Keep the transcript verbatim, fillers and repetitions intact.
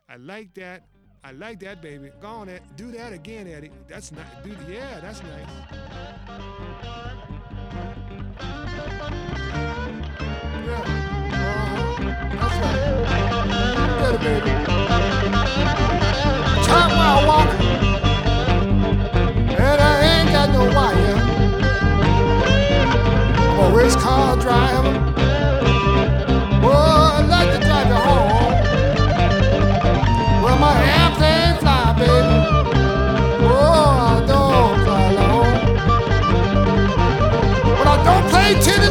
I like that. I like that, baby. Go on, Ed. Do that again, Eddie. That's nice. Do yeah, that's nice. Yeah. Uh-huh. That's right. Get it, baby. Chop while walking. And I ain't got no wire. I'm a race car driver. Oh, I like to drive you home. Well, my airplane fly, baby. Oh, I don't fly long. But I don't play tennis.